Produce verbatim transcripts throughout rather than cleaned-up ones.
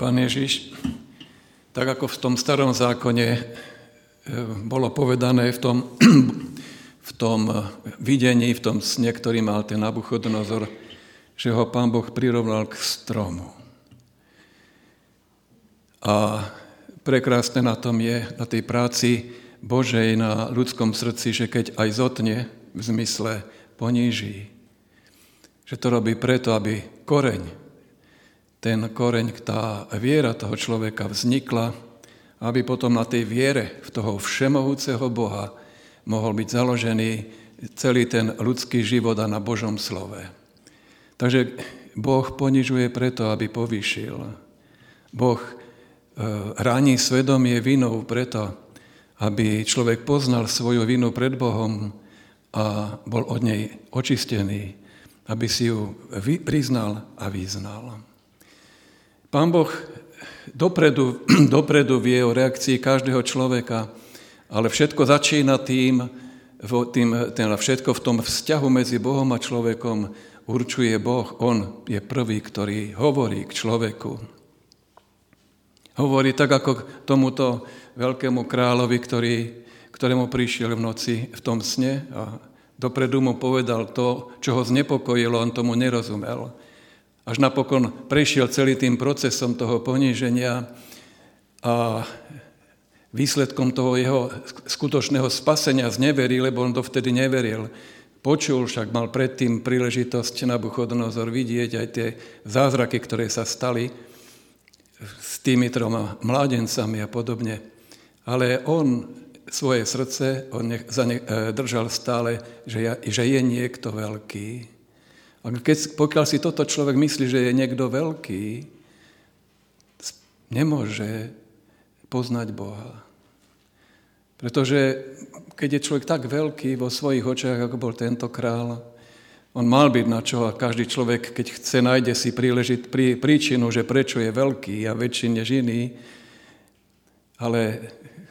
Pán Ježiš, tak ako v tom starom zákone bolo povedané v tom, v tom videní, v tom sne, ktorý mal ten Nabuchodonozor, že ho Pán Boh prirovnal k stromu. A prekrásne na tom je, na tej práci Božej na ľudskom srdci, že keď aj zotne, v zmysle poníži, že to robí preto, aby koreň, ten koreň, tá viera toho človeka vznikla, aby potom na tej viere v toho všemohúceho Boha mohol byť založený celý ten ľudský život a na Božom slove. Takže Boh ponižuje preto, aby povýšil. Boh ráni svedomie vinou preto, aby človek poznal svoju vinu pred Bohom a bol od nej očistený, aby si ju priznal a vyznal. Pán Boh dopredu, dopredu vie o reakcii každého človeka, ale všetko začína tým, tým tým, všetko v tom vzťahu medzi Bohom a človekom určuje Boh. On je prvý, ktorý hovorí k človeku. Hovorí tak, ako tomuto veľkému kráľovi, ktorý, ktorému prišiel v noci v tom sne a dopredu mu povedal to, čo ho znepokojilo, on tomu nerozumel. Až napokon prešiel celý tým procesom toho poníženia a výsledkom toho jeho skutočného spasenia zneveril, lebo on dovtedy neveril. Počul, však mal predtým príležitosť Nabuchodonozor vidieť aj tie zázraky, ktoré sa stali s tými troma mládencami a podobne. Ale on svoje srdce on nech, zane, držal stále, že, ja, že je niekto veľký. A keď, pokiaľ si toto človek myslí, že je niekto veľký, nemôže poznať Boha. Pretože keď je človek tak veľký vo svojich očiach, ako bol tento král, on mal byť na čo a každý človek, keď chce, nájde si príležit, prí, príčinu, že prečo je veľký a väčší než iný. Ale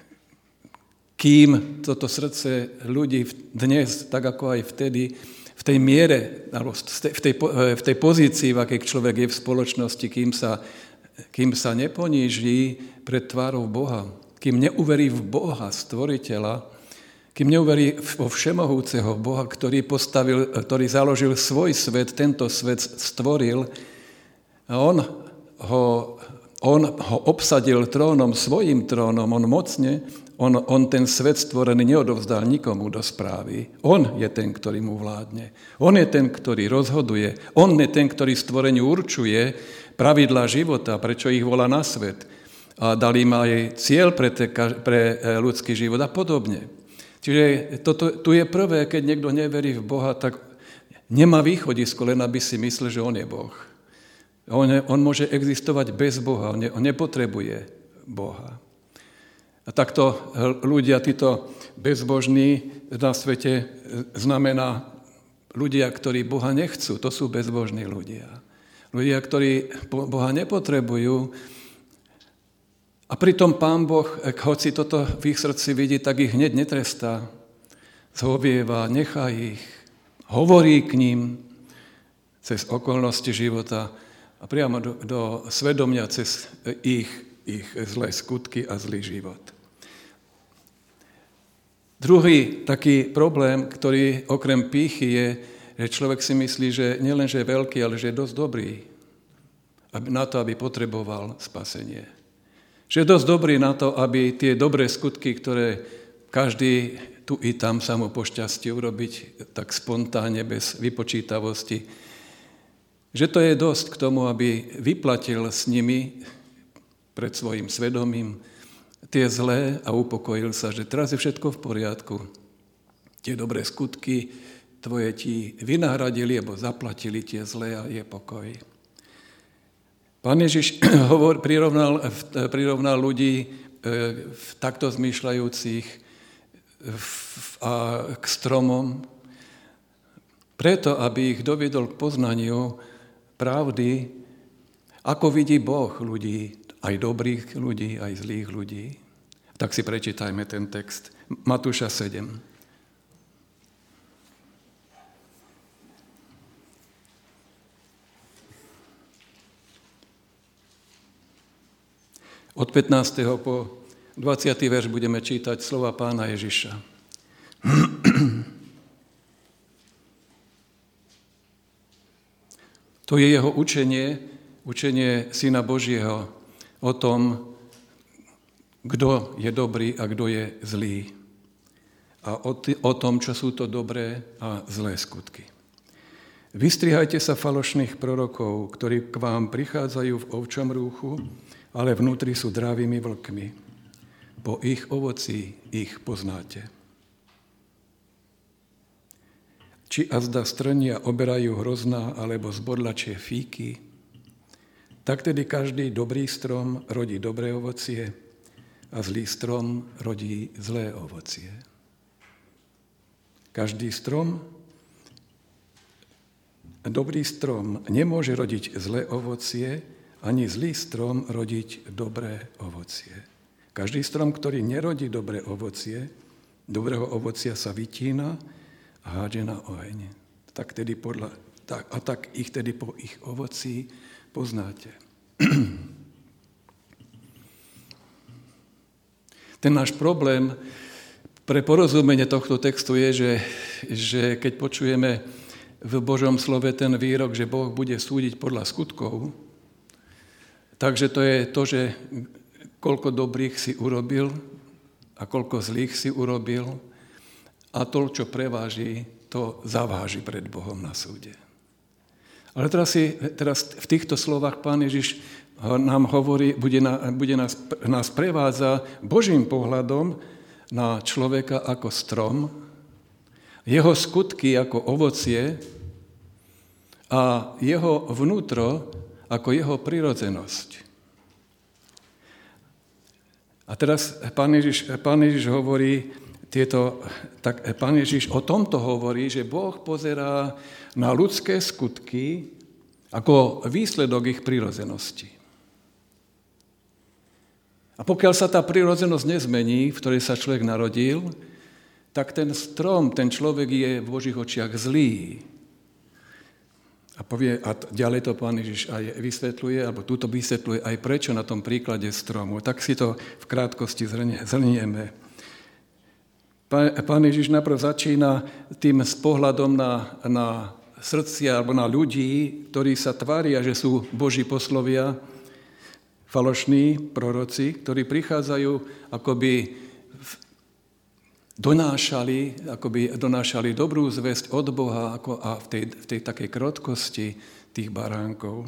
kým toto srdce ľudí dnes, tak ako aj vtedy, v tej miere, alebo v tej, v tej pozícii, v akej človek je v spoločnosti, kým sa, kým sa neponíži pred tvárou Boha, kým neuverí v Boha, stvoriteľa, kým neuverí vo všemohúceho Boha, ktorý postavil, ktorý založil svoj svet, tento svet stvoril a on ho, on ho obsadil trónom, svojím trónom, on mocne, On, on ten svet stvorený neodovzdal nikomu do správy. On je ten, ktorý mu vládne. On je ten, ktorý rozhoduje. On je ten, ktorý stvoreniu určuje pravidlá života, prečo ich volá na svet. A dal im aj cieľ pre, te, pre ľudský život a podobne. Čiže toto, tu je prvé, keď niekto neverí v Boha, tak nemá východisko, len aby si myslel, že on je Boh. On, on môže existovať bez Boha, on, ne, on nepotrebuje Boha. A takto ľudia, títo bezbožní na svete, znamená ľudia, ktorí Boha nechcú. To sú bezbožní ľudia. Ľudia, ktorí Boha nepotrebujú. A pritom Pán Boh, hoci toto v ich srdci vidí, tak ich hneď netrestá. Zhovieva, nechá ich, hovorí k ním cez okolnosti života a priamo do, do svedomia cez ich, ich zlé skutky a zlý život. Druhý taký problém, ktorý okrem pýchy je, že človek si myslí, že nielen, že je veľký, ale že je dosť dobrý na to, aby potreboval spasenie. Že je dosť dobrý na to, aby tie dobré skutky, ktoré každý tu i tam sa mu pošťastí urobiť tak spontánne, bez vypočítavosti, že to je dosť k tomu, aby vyplatil s nimi pred svojim svedomím tie zlé a upokojil sa, že teraz je všetko v poriadku. Tie dobré skutky tvoje ti vynahradili, alebo zaplatili tie zlé a je pokoj. Pán Ježiš hovor, prirovnal, prirovnal ľudí v takto zmýšľajúcich a k stromom, preto, aby ich doviedol k poznaniu pravdy, ako vidí Boh ľudí, aj dobrých ľudí, aj zlých ľudí. Tak si prečítajme ten text. Matúša sedem. Od pätnásteho po dvadsiaty verš budeme čítať slova Pána Ježiša. To je jeho učenie, učenie Syna Božieho o tom, kto je dobrý a kto je zlý. A o, t- o tom, čo sú to dobré a zlé skutky. Vystrihajte sa falošných prorokov, ktorí k vám prichádzajú v ovčom rúchu, ale vnútri sú dravými vlkmi. Po ich ovocí ich poznáte. Či azda strnia oberajú hrozná alebo zbodlačie fíky, tak tedy každý dobrý strom rodí dobré ovocie a zlý strom rodí zlé ovocie. Každý strom, dobrý strom nemôže rodiť zlé ovocie, ani zlý strom rodiť dobré ovocie. Každý strom, ktorý nerodí dobré ovocie, dobrého ovocia sa vytína a hádže na oheň. Tak tedy podľa, tak, a tak ich tedy po ich ovocí poznáte. Ten náš problém pre porozumenie tohto textu je, že, že keď počujeme v Božom slove ten výrok, že Boh bude súdiť podľa skutkov, takže to je to, že koľko dobrých si urobil a koľko zlých si urobil a to, čo preváži, to zaváži pred Bohom na súde. Ale teraz, si, teraz v týchto slovách Pán Ježiš nám hovorí, bude, na, bude nás, nás prevádza Božím pohľadom na človeka ako strom, jeho skutky ako ovocie a jeho vnútro ako jeho prirodzenosť. A teraz Pán Ježiš, Pán Ježiš hovorí tieto, tak Pán Ježiš o tomto hovorí, že Boh pozerá na ľudské skutky ako výsledok ich prirodzenosti. A pokiaľ sa tá prirodzenosť nezmení, v ktorej sa človek narodil, tak ten strom, ten človek je v Božích očiach zlý. A povie, a ďalej to Pán Ježiš aj vysvetľuje, alebo túto vysvetľuje aj prečo na tom príklade stromu. Tak si to v krátkosti zhrnieme. Pán Ježiš najprv začína tým s pohľadom na, na srdcia alebo na ľudí, ktorí sa tvária, že sú Boží poslovia, falošní proroci, ktorí prichádzajú, akoby donášali, akoby donášali dobrú zvesť od Boha ako, a v tej, v tej takej krotkosti tých baránkov.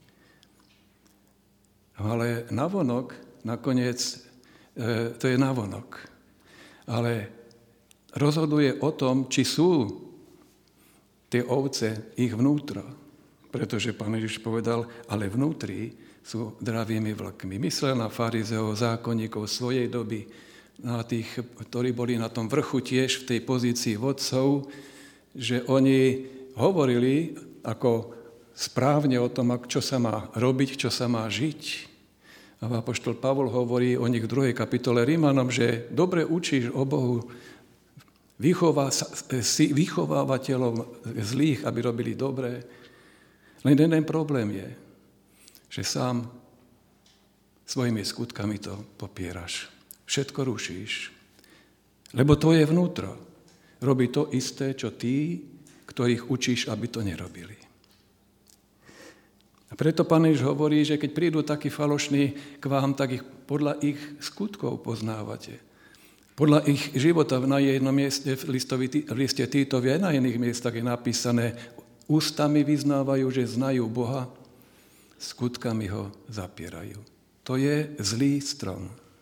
Ale navonok, nakoniec, e, to je navonok. Ale rozhoduje o tom, či sú tie ovce ich vnútro. Pretože Pán Ježiš povedal, ale vnútri sú dravými vlkmi. Myslel na farizeov, zákonníkov svojej doby, na tých, ktorí boli na tom vrchu tiež v tej pozícii vodcov, že oni hovorili ako správne o tom, čo sa má robiť, čo sa má žiť. A apoštol Pavol hovorí o nich v druhej kapitole Rímanom, že dobre učíš o Bohu, vychová, si vychovávateľom zlých, aby robili dobré. Len jeden problém je, že sám svojimi skutkami to popieraš. Všetko rušíš. Lebo to je vnútro. Robí to isté, čo tí, ktorých učíš, aby to nerobili. A preto Pán Ježiš hovorí, že keď prídu takí falošní k vám, tak ich podľa ich skutkov poznávate. Podľa ich života na jednom mieste v, listovi, v liste Títovi aj na iných miestach je napísané, ústami vyznávajú, že znajú Boha, skutkami ho zapierajú. To je zlý strom.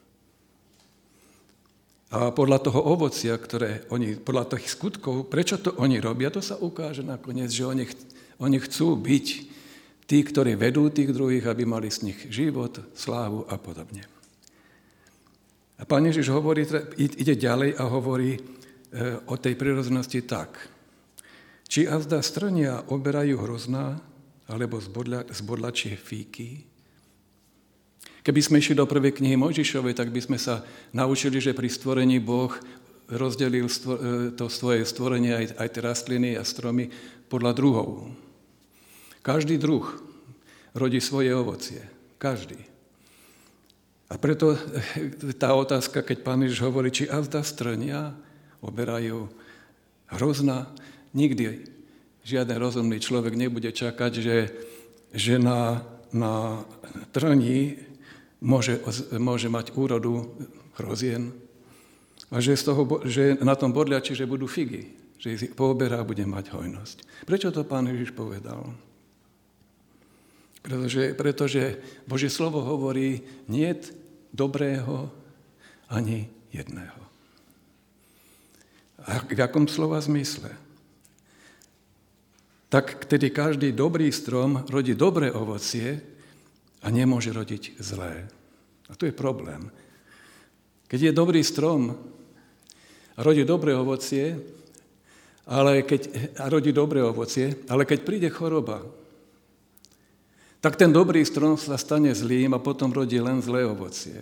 A podľa toho ovocia, ktoré oni, podľa tých skutkov, prečo to oni robia, to sa ukáže nakoniec, že oni, oni chcú byť tí, ktorí vedú tých druhých, aby mali z nich život, slávu a podobne. A Pán Ježiš hovorí, ide ďalej a hovorí o tej prirodzenosti tak. Či azda strnia oberajú hrozná, alebo zbodlačie fíky. Keby sme išli do prvej knihy Mojžišovej, tak by sme sa naučili, že pri stvorení Boh rozdelil to svoje stvorenie, aj, aj tie rastliny a stromy, podľa druhov. Každý druh rodí svoje ovocie. Každý. A preto tá otázka, keď Pán Ježiš hovorí, či azda strnia oberajú hrozná, nikdy žiaden rozumný človek nebude čakať, že, že na, na trni môže, môže mať úrodu hrozien a že, z toho, že na tom bodľači, že budú figy, že si pooberá a bude mať hojnosť. Prečo to Pán Ježiš povedal? Pretože, pretože Božie slovo hovorí, niet dobrého ani jedného. A v akom slova zmysle? Tak tedy každý dobrý strom rodí dobré ovocie a nemôže rodiť zlé. A tu je problém. Keď je dobrý strom a rodí dobré ovocie, ale keď, a rodí dobré ovocie, ale keď príde choroba, tak ten dobrý strom sa stane zlým a potom rodí len zlé ovocie.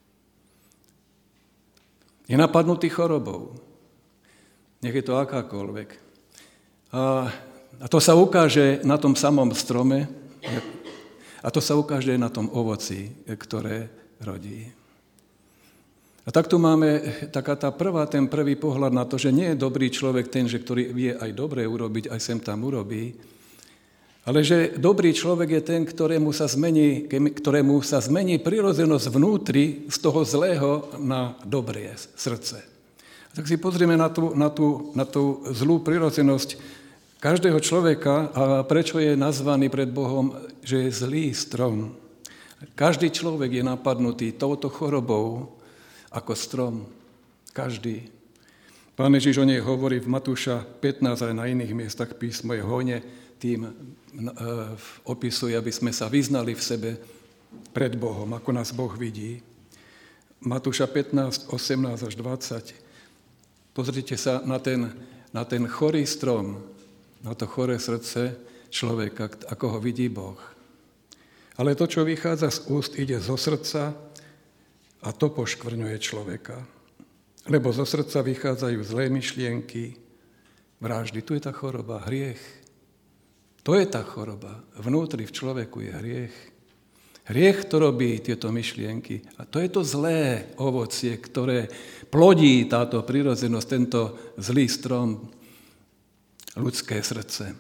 Je napadnutý chorobou. Nech je to akákoľvek. A, a to sa ukáže na tom samom strome a to sa ukáže na tom ovoci, ktoré rodí. A tak tu máme taká tá prvá, ten prvý pohľad na to, že nie je dobrý človek ten, že ktorý vie aj dobre urobiť, aj sem tam urobí, ale že dobrý človek je ten, ktorému sa zmení, ktorému sa zmení prirodzenosť vnútri z toho zlého na dobré srdce. A tak si pozrieme na tú, na tú, na tú zlú prirodzenosť každého človeka a prečo je nazvaný pred Bohom, že je zlý strom. Každý človek je napadnutý touto chorobou ako strom. Každý. Pán Ježiš o nej hovorí v Matúša pätnásť, aj na iných miestach písmo je hojne tým opisuje, aby sme sa vyznali v sebe pred Bohom, ako nás Boh vidí. Matúša pätnásť, osemnásť až dvadsať. Pozrite sa na ten, na ten chorý strom, na to choré srdce človeka, ako ho vidí Boh. Ale to, čo vychádza z úst, ide zo srdca a to poškvrňuje človeka. Lebo zo srdca vychádzajú zlé myšlienky, vraždy. Tu je tá choroba, hriech. To je tá choroba. Vnútri v človeku je hriech. Hriech to robí tieto myšlienky. A to je to zlé ovocie, ktoré plodí táto prirodzenosť, tento zlý strom, ľudské srdce.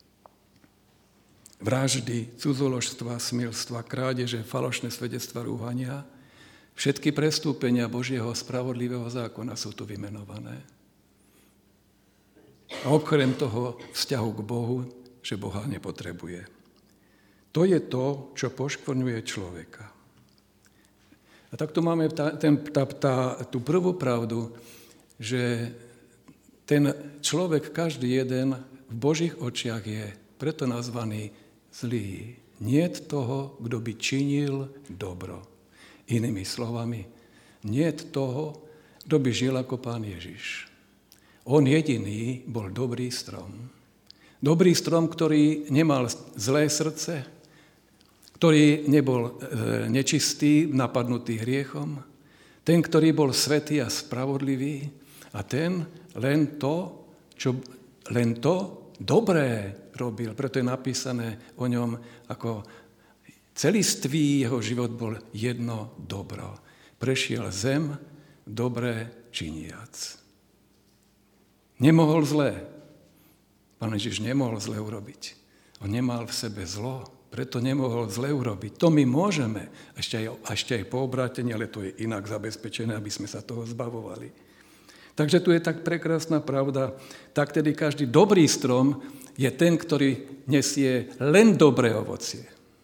Vraždy, cudzoložstva, smilstva, krádeže, falošné svedectva, rúhania. Všetky prestúpenia Božieho spravodlivého zákona sú tu vymenované. A okrem toho vzťahu k Bohu, že Boha nepotrebuje. To je to, čo poškvrňuje človeka. A tak tu máme tá, ten, tá, tá, tú prvú pravdu, že ten človek, každý jeden, v Božích očiach je preto nazvaný zlý. Niet toho, kto by činil dobro. Inými slovami, niet toho, kto by žil ako Pán Ježiš. On jediný bol dobrý strom. Dobrý strom, ktorý nemal zlé srdce, ktorý nebol nečistý, napadnutý hriechom, ten, ktorý bol svätý a spravodlivý a ten len to, čo, len to dobré robil. Preto je napísané o ňom ako celistvý jeho život bol jedno dobro. Prešiel zem dobré činiac. Nemohol zlé. Pán Ježiš nemohol zle urobiť. On nemal v sebe zlo, preto nemohol zle urobiť. To my môžeme, ešte aj, ešte aj po obrátení, ale to je inak zabezpečené, aby sme sa toho zbavovali. Takže tu je tak prekrásna pravda. Tak tedy každý dobrý strom je ten, ktorý nesie len dobré ovocie.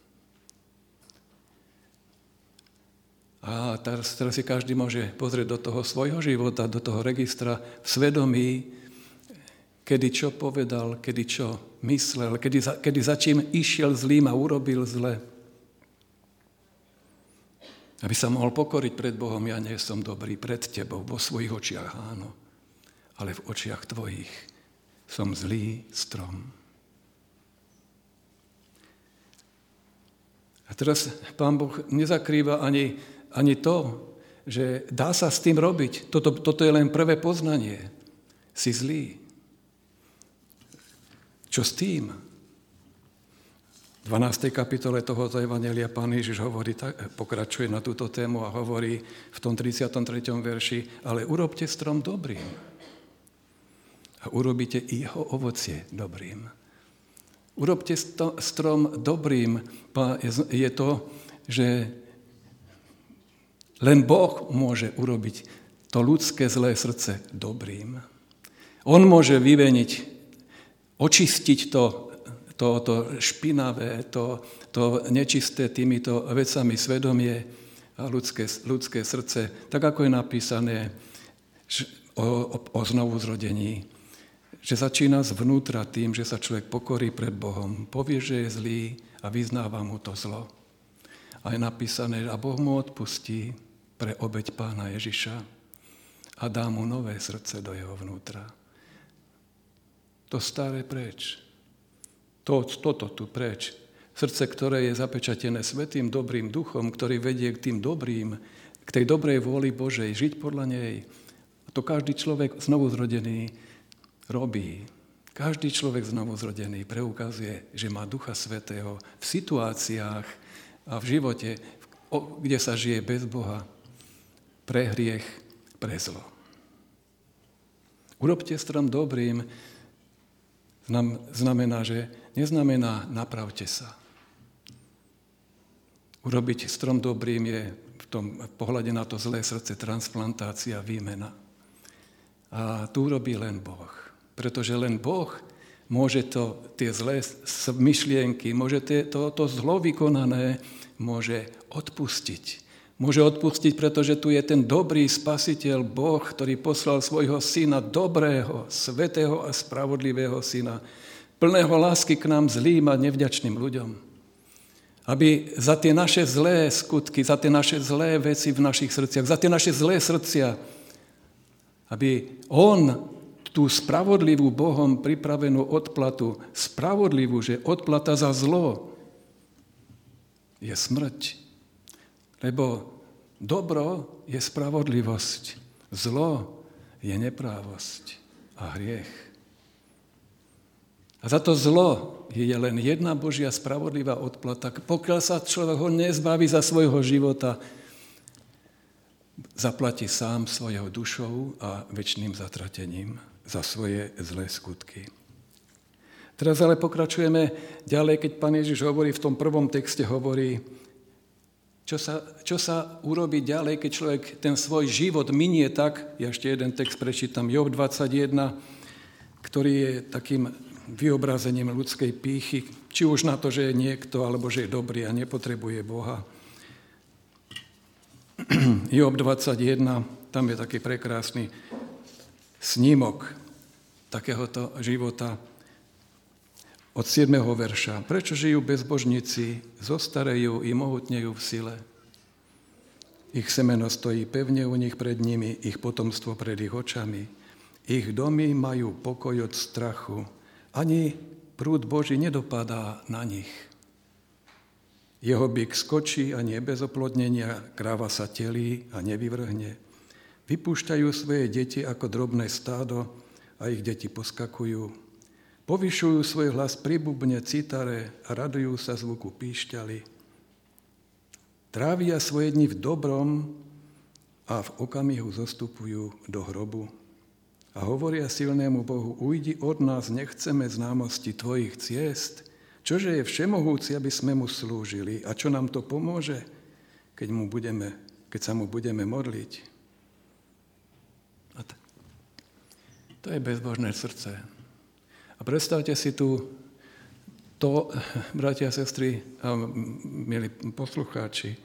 A teraz, teraz si každý môže pozrieť do toho svojho života, do toho registra v svedomí, kedy čo povedal, kedy čo myslel, kedy za, kedy za čím išiel zlým a urobil zle. Aby sa mohol pokoriť pred Bohom, ja nie som dobrý pred tebou, vo svojich očiach áno, ale v očiach tvojich som zlý strom. A teraz Pán Boh nezakrýva ani, ani to, že dá sa s tým robiť. Toto, toto je len prvé poznanie. Si zlý. Čo s tým? V dvanástej kapitole tohoto evanjelia Pán Ježiš hovorí, pokračuje na túto tému a hovorí v tom tridsiatom treťom verši, ale urobte strom dobrým a urobíte i jeho ovocie dobrým. Urobte strom dobrým je to, že len Boh môže urobiť to ľudské zlé srdce dobrým. On môže vyveniť, očistiť to, to, to špinavé, to, to nečisté týmito vecami svedomie a ľudské, ľudské srdce, tak ako je napísané o, o, o znovuzrodení. Že začína zvnútra tým, že sa človek pokorí pred Bohom, povie, že je zlý a vyznáva mu to zlo. A je napísané, a Boh mu odpustí pre obeť Pána Ježiša a dá mu nové srdce do jeho vnútra. To staré preč. To, toto tu preč. Srdce, ktoré je zapečatené svätým dobrým duchom, ktorý vedie k tým dobrým, k tej dobrej vôli Božej, žiť podľa nej. A to každý človek znovuzrodený robí. Každý človek znovuzrodený preukazuje, že má Ducha Svätého v situáciách a v živote, kde sa žije bez Boha, pre hriech, pre zlo. Urobte strom dobrým znamená, že neznamená napravte sa. Urobiť strom dobrým je v tom pohľade na to zlé srdce transplantácia, výmena. A tu robí len Boh. Pretože len Boh môže to, tie zlé myšlienky, môže to, to zlo vykonané, môže odpustiť. Môže odpustiť, pretože tu je ten dobrý spasiteľ Boh, ktorý poslal svojho syna, dobrého, svätého a spravodlivého syna, plného lásky k nám zlým a nevďačným ľuďom. Aby za tie naše zlé skutky, za tie naše zlé veci v našich srdciach, za tie naše zlé srdcia, aby on tú spravodlivú Bohom pripravenú odplatu, spravodlivú, že odplata za zlo je smrť. Lebo dobro je spravodlivosť, zlo je neprávosť a hriech. A za to zlo je len jedna Božia spravodlivá odplata. Pokiaľ sa človek ho nezbaví za svojho života, zaplatí sám svojou dušou a večným zatratením za svoje zlé skutky. Teraz ale pokračujeme ďalej, keď Pán Ježiš hovorí, v tom prvom texte hovorí, čo sa, čo sa urobí ďalej, keď človek ten svoj život minie tak, ja ešte jeden text prečítam, Job dvadsaťjeden, ktorý je takým vyobrazením ľudskej pýchy, či už na to, že je niekto, alebo že je dobrý a nepotrebuje Boha. Job dvadsaťjeden, tam je taký prekrásny snímok takéhoto života od siedmeho verša. Prečo žijú bezbožníci, zostarejú i mohutnejú v sile? Ich semeno stojí pevne u nich pred nimi, ich potomstvo pred ich očami. Ich domy majú pokoj od strachu. Ani prúd Boží nedopadá na nich. Jeho byk skočí a nie bez oplodnenia, kráva sa telí a nevyvrhne. Vypúšťajú svoje deti ako drobné stádo a ich deti poskakujú. Povyšujú svoj hlas pri bubne, citare a radujú sa zvuku píšťaly. Trávia svoje dni v dobrom a v okamihu zostupujú do hrobu. A hovoria silnému Bohu, ujdi od nás, nechceme známosti tvojich ciest. Čože je všemohúci, aby sme mu slúžili? A čo nám to pomôže, keď, mu budeme, keď sa mu budeme modliť? A t- to je bezbožné srdce. A predstavte si tu to, bratia a sestry a milí poslucháči,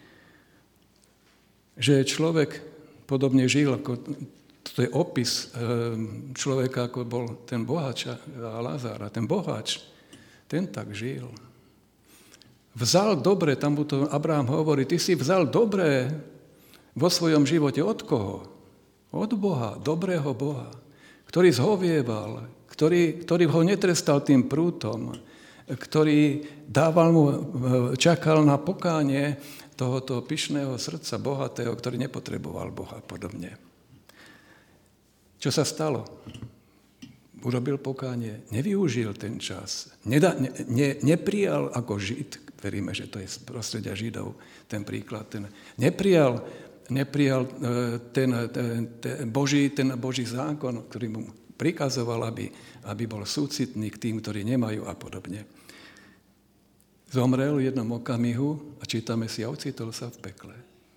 že človek podobne žil, ako to je opis človeka, ako bol ten boháč a Lázár. A ten boháč, ten tak žil. Vzal dobre, tam mu to Abraham hovorí, ty si vzal dobre vo svojom živote od koho? Od Boha, dobrého Boha, ktorý zhovieval, ktorý, ktorý ho netrestal tým prútom, ktorý dával mu, čakal na pokánie tohoto pyšného srdca bohatého, ktorý nepotreboval Boha podobne. Čo sa stalo? urobil pokánie, nevyužil ten čas, neda, ne, ne, neprijal ako Žid, veríme, že to je z prostredia Židov, ten príklad, ten, neprijal, neprijal ten, ten, ten, Boží, ten Boží zákon, ktorý mu prikazoval, aby, aby bol súcitný k tým, ktorí nemajú a podobne. Zomrel v jednom okamihu a čítame si, a ocitol sa v pekle.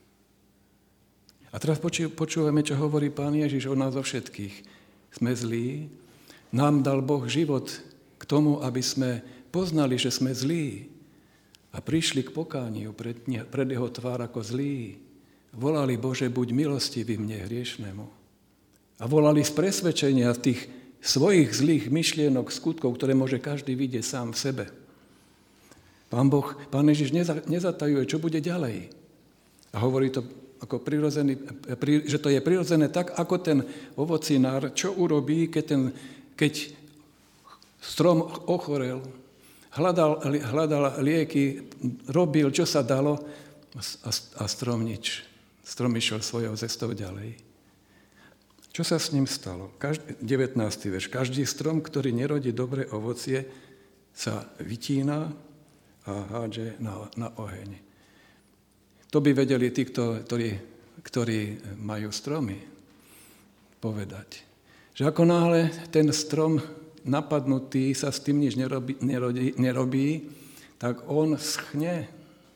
A teraz počúvame, čo hovorí Pán Ježiš o nás o všetkých. Sme zlí, nám dal Boh život k tomu, aby sme poznali, že sme zlí a prišli k pokániu pred, pred jeho tvár ako zlí. Volali, Bože, buď milostivý mne hriešnemu. A volali z presvedčenia tých svojich zlých myšlienok, skutkov, ktoré môže každý vidieť sám v sebe. Pán Boh, Pán Ježiš nezatajuje, čo bude ďalej. A hovorí to ako prirodzený, že to je prirodzené tak, ako ten ovocinár, čo urobí, keď, ten, keď strom ochorel, hľadal, hľadal lieky, robil, čo sa dalo a, a strom nič. Strom išiel svojou cestou ďalej. Čo sa s ním stalo? Každý, devätnásty verš. Každý strom, ktorý nerodí dobré ovocie, sa vytína a hádže na, na oheň. To by vedeli tí, ktorí, ktorí majú stromy, povedať. Že ako náhle ten strom napadnutý sa s tým nič nerobí, nerobí, nerobí tak on schne.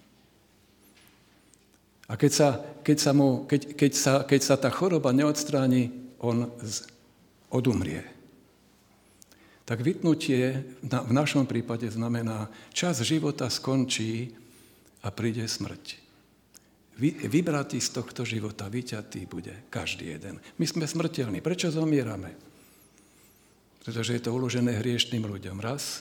A keď sa, keď sa, mu, keď, keď sa, keď sa tá choroba neodstráni, on z, odumrie. Tak vytnutie na, v našom prípade znamená, čas života skončí a príde smrť. Vy, vybratý z tohto života, vyťatý bude každý jeden. My sme smrteľní. Prečo zomierame? Pretože je to uložené hriešným ľuďom. Raz,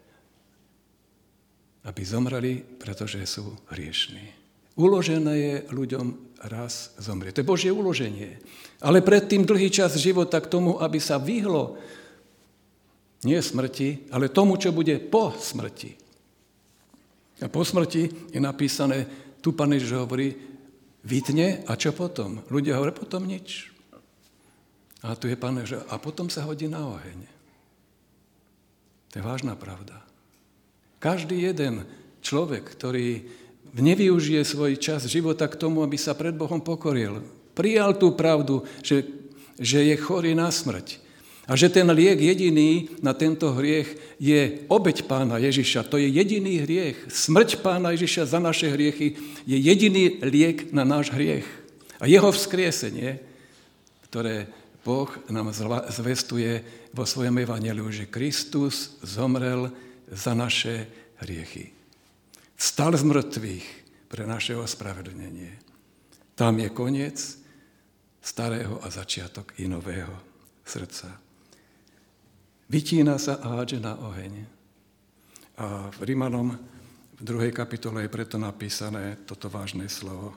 aby zomreli, pretože sú hriešní. Uložené je ľuďom raz zomrieť. To je Božie uloženie. Ale predtým dlhý čas života k tomu, aby sa vyhlo nie smrti, ale tomu, čo bude po smrti. A po smrti je napísané, tu Pán Ježiš hovorí, vytne a čo potom? Ľudia hovoria, potom nič. A tu je Pán Ježiš, a potom sa hodí na oheň. To je vážna pravda. Každý jeden človek, ktorý nevyužije svoj čas života k tomu, aby sa pred Bohom pokoril, prijal tú pravdu, že, že je chorý na smrť. A že ten liek jediný na tento hriech je obeť Pána Ježiša. To je jediný hriech. Smrť Pána Ježiša za naše hriechy je jediný liek na náš hriech. A jeho vzkriesenie, ktoré Boh nám zvestuje vo svojom evanjeliu, že Kristus zomrel za naše hriechy. Vstal z mŕtvych pre naše ospravedlnenie. Tam je koniec starého a začiatok i nového srdca. Vytína sa a hádže na oheň. A v Rimanom v druhej kapitole je preto napísané toto vážne slovo.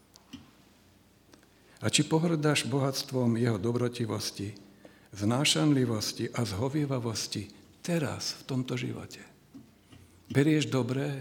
A či pohrdáš bohatstvom jeho dobrotivosti, znášanlivosti a zhovievavosti teraz, v tomto živote? Berieš dobré?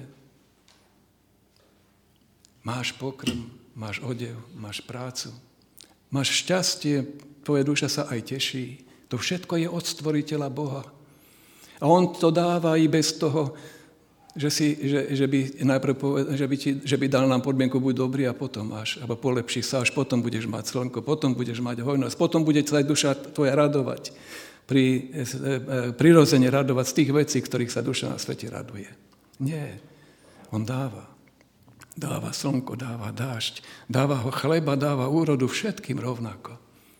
Máš pokrm, máš odev, máš prácu, máš šťastie, tvoja duša sa aj teší. To všetko je od Stvoriteľa Boha. A on to dáva i bez toho, že, si, že, že, by, najprv poved, že, by ti, že by dal nám podmienku, buď dobrý a potom máš, alebo polepší sa, až potom budeš mať slnko, potom budeš mať hojnosť, potom bude sa duša tvoja radovať, pri, prirodzene radovať z tých vecí, ktorých sa duša na svete raduje. Nie, on dáva. Dáva slnko, dáva dážď, dáva ho chleba, dáva úrodu všetkým rovnako.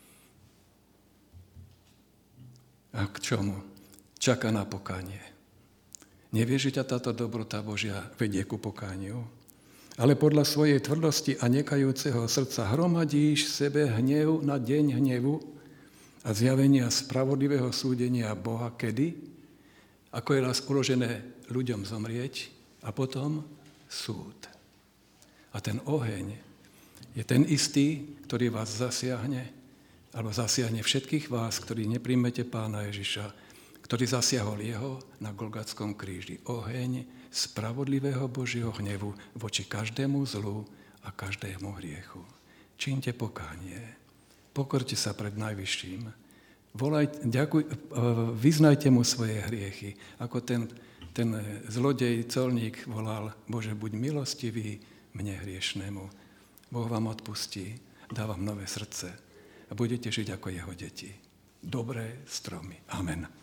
A k čomu? Čaká na pokánie. Nevieš, že ťa táto dobrota Božia vedie ku pokániu? Ale podľa svojej tvrdosti a nekajúceho srdca hromadíš v sebe hnev na deň hnevu a zjavenia spravodlivého súdenia Boha kedy? Ako je raz uložené ľuďom zomrieť a potom súd. A ten oheň je ten istý, ktorý vás zasiahne, alebo zasiahne všetkých vás, ktorí nepríjmete Pána Ježiša, ktorý zasiahol jeho na Golgatskom kríži. Oheň spravodlivého Božieho hnevu voči každému zlu a každému hriechu. Čínte pokánie. Pokorte sa pred Najvyšším. volaj, ďakuj, vyznajte mu svoje hriechy. Ako ten, ten zlodej, colník volal, Bože, buď milostivý mne hriešnemu. Boh vám odpustí, dá vám nové srdce a budete žiť ako jeho deti. Dobré stromy. Amen.